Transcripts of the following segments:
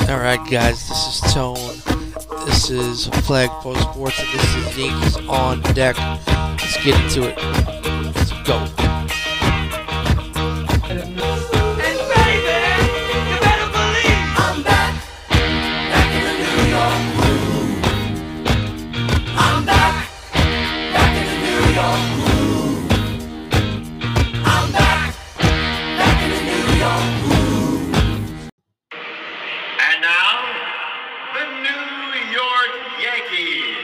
Alright guys, this is Tone, this is Flagpole Sports, and this is Yankees on deck. Let's get into it. Let's go. And baby, you better believe I'm back in the New York groove. I'm back in the New York groove. I'm back in the New York groove. And now, the New York Yankees.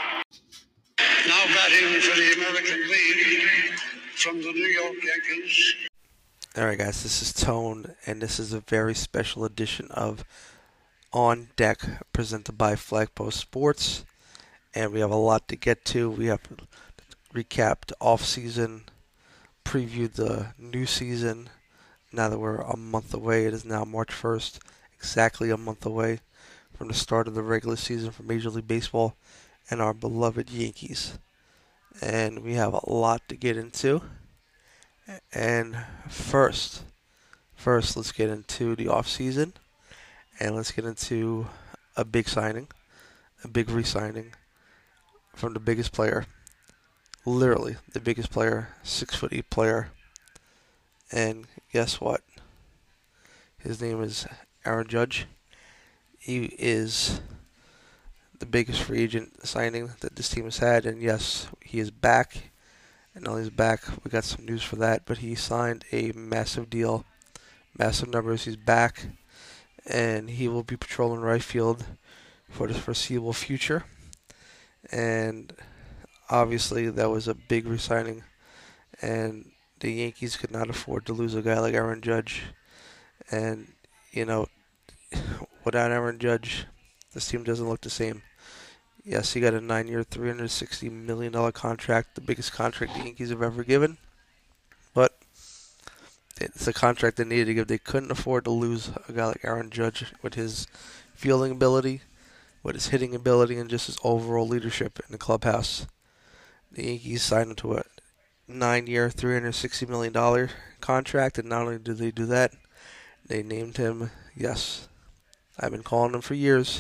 Now batting for the American League from the New York Yankees. Alright guys, this is Tone, and this is a very special edition of On Deck presented by Flagpole Sports. And we have a lot to get to. We have recapped off-season, previewed the new season. Now that we're a month away, it is now March 1st, exactly a month away from the start of the regular season for Major League Baseball and our beloved Yankees. And we have a lot to get into. And first, let's get into the off-season, and let's get into a big signing, a big re-signing from the biggest player, literally the biggest player, 6'8" player. And guess what? His name is Aaron Judge. He is the biggest free agent signing that this team has had, and yes, he is back. And now he's back. We got some news for that, but he signed a massive deal, massive numbers. He's back, and he will be patrolling right field for the foreseeable future. And obviously, that was a big re-signing, and the Yankees could not afford to lose a guy like Aaron Judge. And, you know, without Aaron Judge, this team doesn't look the same. Yes, he got a 9-year, $360 million contract, the biggest contract the Yankees have ever given. But it's a contract they needed to give. They couldn't afford to lose a guy like Aaron Judge with his fielding ability, with his hitting ability, and just his overall leadership in the clubhouse. The Yankees signed him to a 9-year, $360 million contract, and not only did they do that, they named him, yes, I've been calling him for years,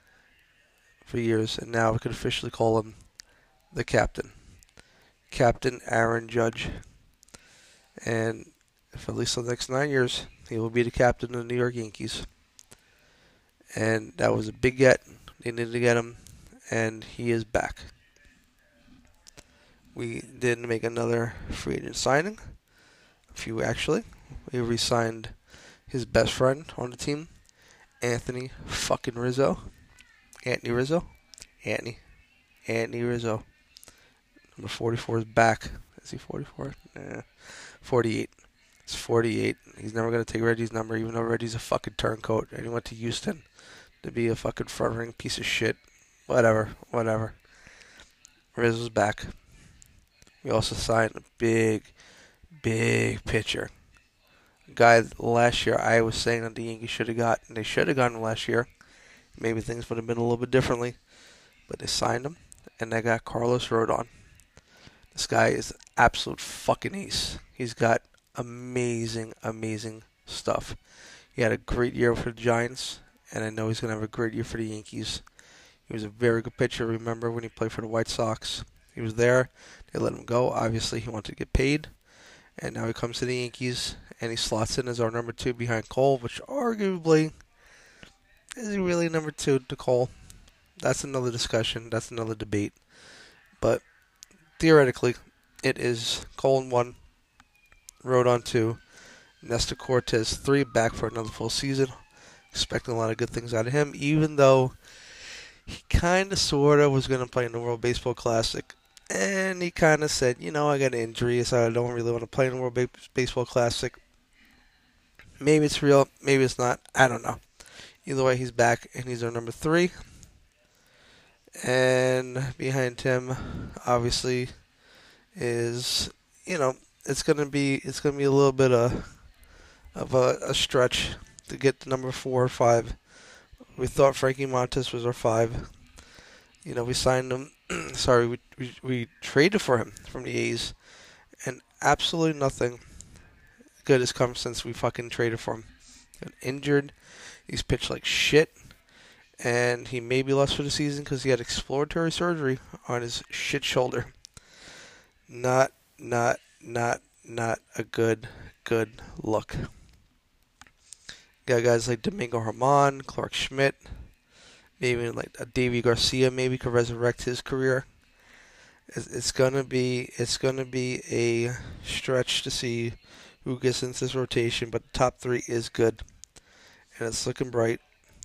and now we could officially call him the captain. Captain Aaron Judge. And for at least the next 9 years, he will be the captain of the New York Yankees. And that was a big get. They needed to get him, and he is back. We did make another free agent signing. A few, actually. We re-signed his best friend on the team, Anthony Rizzo. Anthony Rizzo. Number 44 is back. Is he 44? Nah. 48. It's 48. He's never going to take Reggie's number, even though Reggie's a fucking turncoat. And he went to Houston to be a fucking front ring piece of shit. Whatever. Rizzo's back. We also signed a big pitcher. A guy last year I was saying that the Yankees should have got, and they should have gotten last year. Maybe things would have been a little bit differently, but they signed him, and they got Carlos Rodon. This guy is an absolute fucking ace. He's got amazing stuff. He had a great year for the Giants, and I know he's going to have a great year for the Yankees. He was a very good pitcher. Remember when he played for the White Sox? He was there. They let him go. Obviously, he wanted to get paid, and now he comes to the Yankees, and he slots in as our number 2 behind Cole, which arguably... is he really number 2 to Cole? That's another discussion. That's another debate. But theoretically, it is Cole 1, Rodon 2, Nestor Cortez 3, back for another full season. Expecting a lot of good things out of him, even though he kind of, sort of was going to play in the World Baseball Classic. And he kind of said, I got an injury, so I don't really want to play in the World Baseball Classic. Maybe it's real, maybe it's not. I don't know. Either way, he's back, and he's our number 3. And behind him, obviously, is, it's gonna be a little bit of a stretch to get to number 4 or 5. We thought Frankie Montas was our 5. We signed him. we traded for him from the A's, and absolutely nothing good has come since we fucking traded for him. Got injured. He's pitched like shit, and he may be lost for the season because he had exploratory surgery on his shit shoulder. Not a good look. Got guys like Domingo Herman, Clark Schmidt, maybe like a Davey Garcia maybe could resurrect his career. It's gonna be a stretch to see who gets into this rotation, but the top 3 is good, and it's looking bright.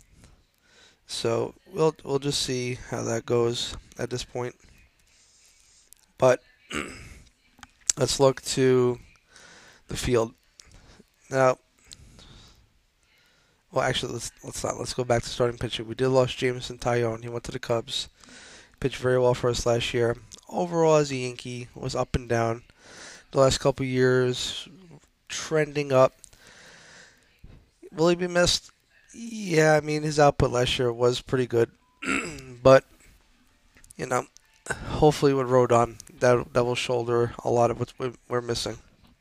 So we'll just see how that goes at this point. But let's look to the field now. Well, actually, let's not. Let's go back to starting pitching. We did lose Jameson Taillon. He went to the Cubs. Pitched very well for us last year. Overall, as a Yankee, was up and down the last couple of years, trending up. Will he be missed? Yeah, I mean, his output last year was pretty good. But, hopefully with Rodon, that will shoulder a lot of what we're missing.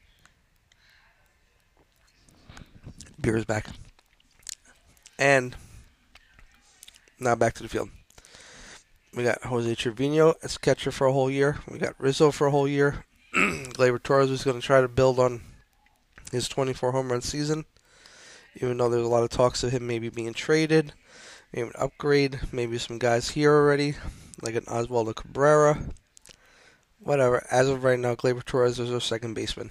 Beer is back. And now back to the field. We got Jose Trevino as catcher for a whole year. We got Rizzo for a whole year. Gleyber Torres was going to try to build on his 24 home run season, even though there's a lot of talks of him maybe being traded, maybe an upgrade, maybe some guys here already, like an Oswaldo Cabrera. Whatever. As of right now, Gleyber Torres is our second baseman.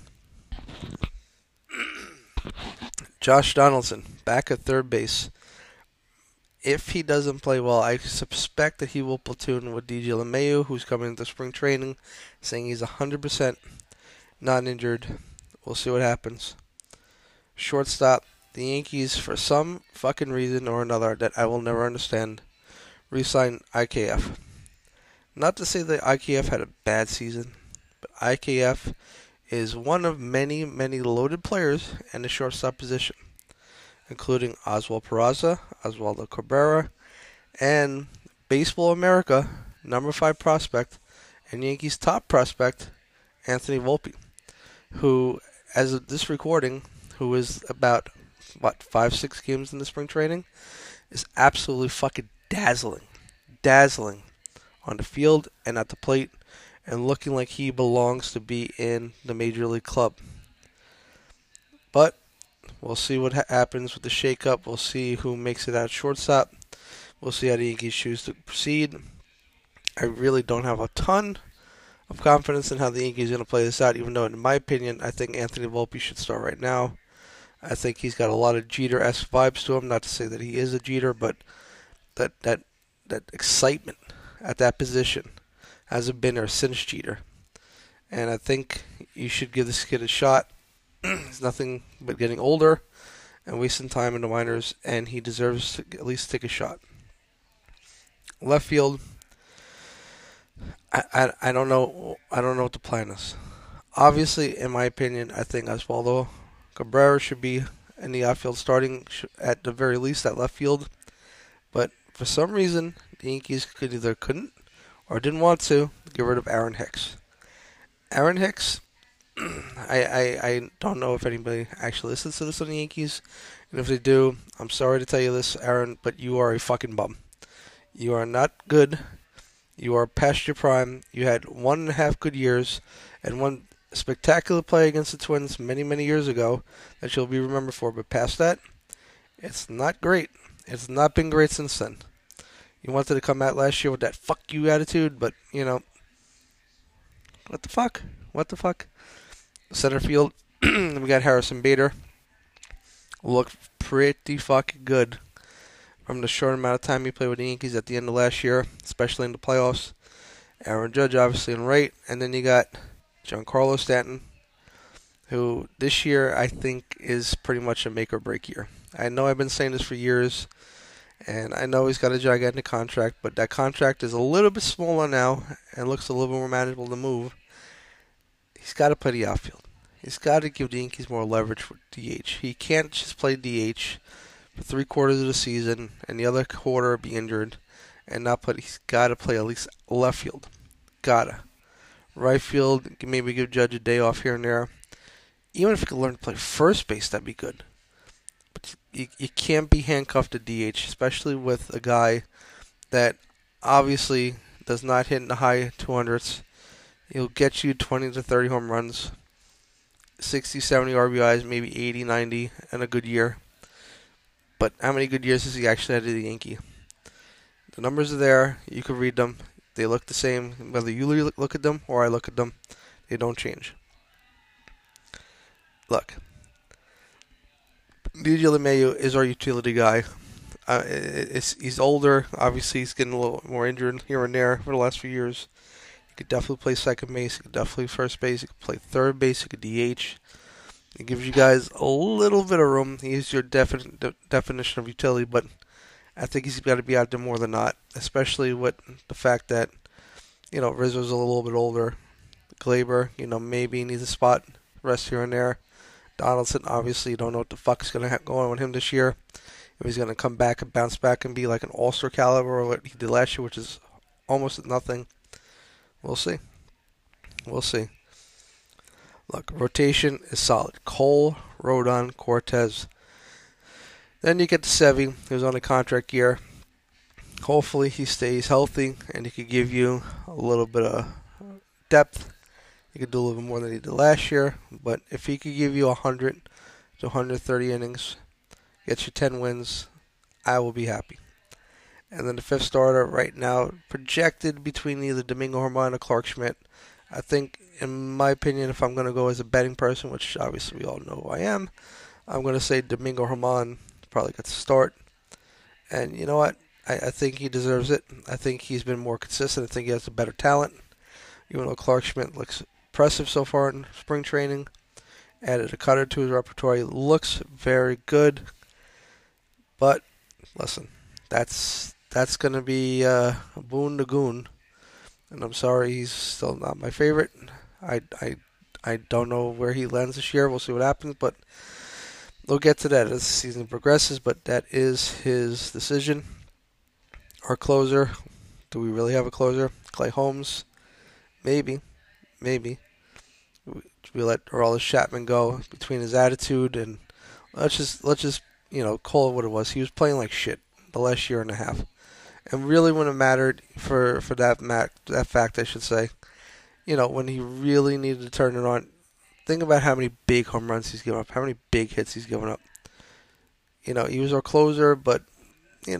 Josh Donaldson, back at third base. If he doesn't play well, I suspect that he will platoon with DJ LeMahieu, who's coming into spring training, saying he's 100% not injured. We'll see what happens. Shortstop, the Yankees, for some fucking reason or another that I will never understand, re-signed IKF. Not to say that IKF had a bad season, but IKF is one of many, many loaded players in the shortstop position, including Oswald Peraza, Oswaldo Cabrera, and Baseball America number 5 prospect and Yankees top prospect, Anthony Volpe, who, as of this recording, who is about, 5-6 games in the spring training, is absolutely fucking dazzling on the field and at the plate, and looking like he belongs to be in the Major League club. But we'll see what happens with the shakeup. We'll see who makes it out shortstop. We'll see how the Yankees choose to proceed. I really don't have a ton of confidence in how the Yankees are going to play this out, even though, in my opinion, I think Anthony Volpe should start right now. I think he's got a lot of Jeter-esque vibes to him. Not to say that he is a Jeter, but that excitement at that position hasn't been there since Jeter. And I think you should give this kid a shot. He's nothing but getting older and wasting time in the minors, and he deserves to at least take a shot. Left field, I don't know what the plan is. Obviously, in my opinion, I think Oswaldo Cabrera should be in the outfield, starting at the very least at left field. But for some reason, the Yankees either couldn't or didn't want to get rid of Aaron Hicks. Aaron Hicks, I don't know if anybody actually listens to this on the Yankees, and if they do, I'm sorry to tell you this, Aaron, but you are a fucking bum. You are not good. You are past your prime. You had 1.5 good years and one spectacular play against the Twins many, many years ago that you'll be remembered for, but past that, it's not great. It's not been great since then. You wanted to come out last year with that fuck you attitude, but, what the fuck? What the fuck? Center field, we got Harrison Bader. Looked pretty fucking good from the short amount of time he played with the Yankees at the end of last year, especially in the playoffs. Aaron Judge, obviously, in right. And then you got Giancarlo Stanton, who this year I think is pretty much a make or break year. I know I've been saying this for years, and I know he's got a gigantic contract, but that contract is a little bit smaller now and looks a little bit more manageable to move. He's got to play the outfield. He's got to give the Yankees more leverage with DH. He can't just play DH for 3/4 of the season and the other quarter be injured and not play. He's got to play at least left field. Gotta. Right field, maybe give Judge a day off here and there. Even if he could learn to play first base, that'd be good. But you can't be handcuffed to DH, especially with a guy that obviously does not hit in the high 200s. He'll get you 20 to 30 home runs, 60, 70 RBIs, maybe 80, 90 in a good year. But how many good years has he actually had as a Yankee? The numbers are there. You can read them. They look the same. Whether you look at them or I look at them, they don't change. Look, DJ LeMahieu is our utility guy. He's older. Obviously, he's getting a little more injured here and there for the last few years. He could definitely play second base. He could definitely first base. He could play third base. He could DH. He gives you guys a little bit of room. He's your definition of utility, but I think he's got to be out there more than not, especially with the fact that, Rizzo's a little bit older. Glaber, maybe needs a spot, rest here and there. Donaldson, obviously, you don't know what the fuck's going to go on with him this year. If he's going to come back and bounce back and be like an all-star caliber or what he did last year, which is almost nothing. We'll see. We'll see. Look, rotation is solid. Cole, Rodon, Cortez. Then you get to Sevy, who's on a contract year. Hopefully he stays healthy and he could give you a little bit of depth. He could do a little bit more than he did last year. But if he could give you 100 to 130 innings, get you 10 wins, I will be happy. And then the fifth starter right now, projected between either Domingo Germán or Clarke Schmidt. I think, in my opinion, if I'm going to go as a betting person, which obviously we all know who I am, I'm going to say Domingo Germán probably gets a start. And you know what? I think he deserves it. I think he's been more consistent. I think he has a better talent. Even though Clarke Schmidt looks impressive so far in spring training. Added a cutter to his repertoire. He looks very good. But, listen, that's going to be a boon to Goon. And I'm sorry, he's still not my favorite. I don't know where he lands this year. We'll see what happens, but we'll get to that as the season progresses. But that is his decision. Our closer, do we really have a closer? Clay Holmes, maybe. We let Aroldis Chapman go between his attitude and let's just call it what it was. He was playing like shit the last year and a half. And really when it mattered for that fact, I should say, when he really needed to turn it on, think about how many big home runs he's given up, how many big hits he's given up. He was our closer, but, he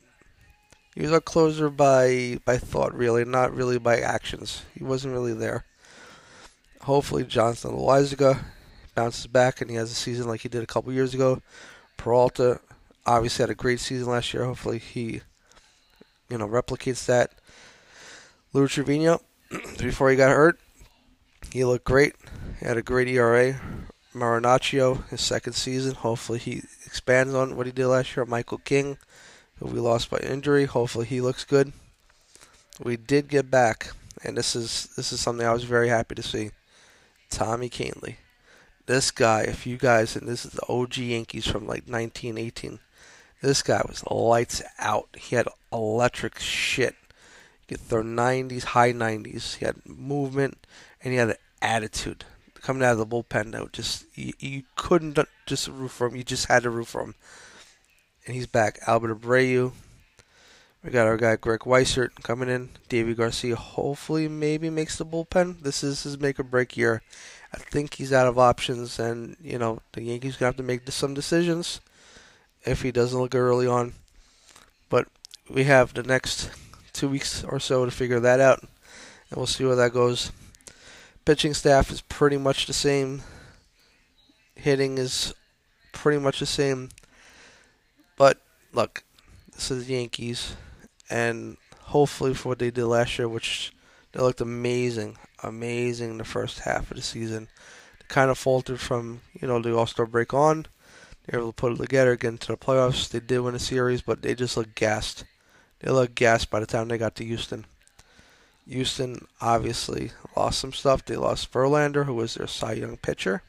was our closer by thought, really, not really by actions. He wasn't really there. Hopefully Jonathan Loaisiga bounces back and he has a season like he did a couple years ago. Peralta obviously had a great season last year. Hopefully he replicates that. Lou Trevino, before he got hurt, he looked great. He had a great ERA. Marinaccio, his second season. Hopefully he expands on what he did last year. Michael King, who we lost by injury. Hopefully he looks good. We did get back, and this is something I was very happy to see. Tommy Kahnle. This guy, if you guys, and this is the OG Yankees from like 1918, this guy was lights out. He had electric shit. He could throw 90s, high 90s. He had movement, and he had an attitude. Coming out of the bullpen, though, you couldn't just root for him. You just had to root for him. And he's back. Albert Abreu. We got our guy Greg Weissert coming in. Davy Garcia hopefully maybe makes the bullpen. This is his make or break year. I think he's out of options, and the Yankees gonna have to make some decisions if he doesn't look early on. But we have the next 2 weeks or so to figure that out, and we'll see where that goes. Pitching staff is pretty much the same. Hitting is pretty much the same. But look, this is the Yankees, and hopefully for what they did last year, which they looked amazing the first half of the season. They kind of faltered from the All-Star break on. They were able to put it together, get into the playoffs. They did win a series, but they just looked gassed. They looked gassed by the time they got to Houston. Houston obviously lost some stuff. They lost Verlander, who was their Cy Young pitcher.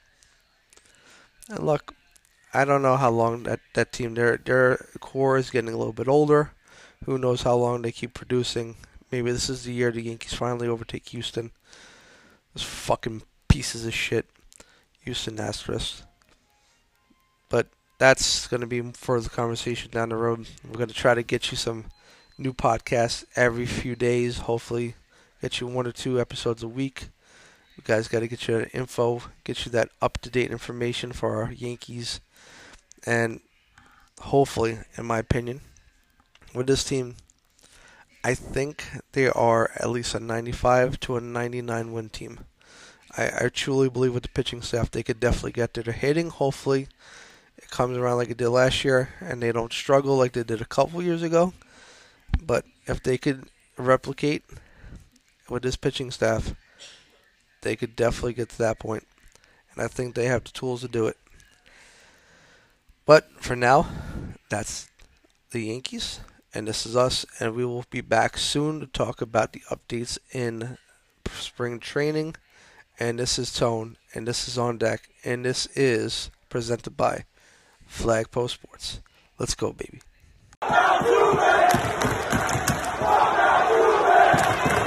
And look, I don't know how long that team, their core is getting a little bit older. Who knows how long they keep producing. Maybe this is the year the Yankees finally overtake Houston. Those fucking pieces of shit. Houston Astros. But that's going to be further conversation down the road. We're going to try to get you some new podcasts every few days. Hopefully, get you 1 or 2 episodes a week. We guys got to get you that info, get you that up-to-date information for our Yankees. And hopefully, in my opinion, with this team, I think they are at least a 95 to a 99 win team. I truly believe with the pitching staff, they could definitely get there. They're hitting, hopefully, it comes around like it did last year, and they don't struggle like they did a couple years ago. But if they could replicate with this pitching staff, they could definitely get to that point. And I think they have the tools to do it. But for now, that's the Yankees, and this is us, and we will be back soon to talk about the updates in spring training. And this is Tone, and this is On Deck, and this is presented by Flagpost Sports. Let's go, baby.